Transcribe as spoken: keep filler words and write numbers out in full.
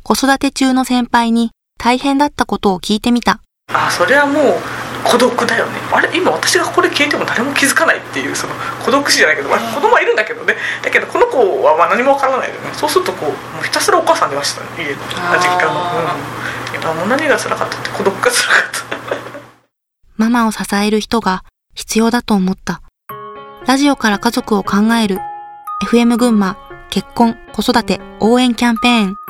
子育て中の先輩に大変だったことを聞いてみた。 あ、それはもう孤独だよね。あれ、今私がこれ聞いても誰も気づかないっていう、その孤独死じゃないけど、まあ、子供はいるんだけどね。だけどこの子はまあ何もわからないよね。そうするとこう、もうひたすらお母さん出ましたね、家の実家の。うん、やっぱもう何が辛かったって、孤独が辛かったママを支える人が必要だと思った。ラジオから家族を考える エフエム 群馬結婚子育て応援キャンペーン。